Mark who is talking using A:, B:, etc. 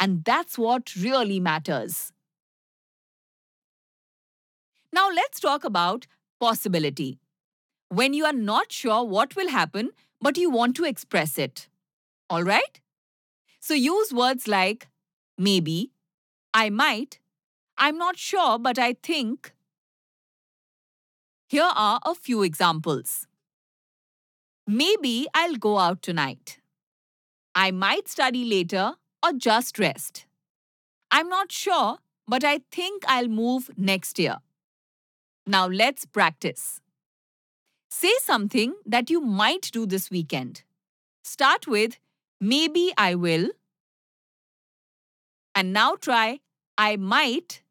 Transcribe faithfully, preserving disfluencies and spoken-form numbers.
A: And that's what really matters. Now let's talk about possibility. When you are not sure what will happen, but you want to express it. All right? So use words like maybe, I might, I'm not sure, but I think. Here are a few examples. Maybe I'll go out tonight. I might study later or just rest. I'm not sure, but I think I'll move next year. Now let's practice. Say something that you might do this weekend. Start with maybe I will. And now try I might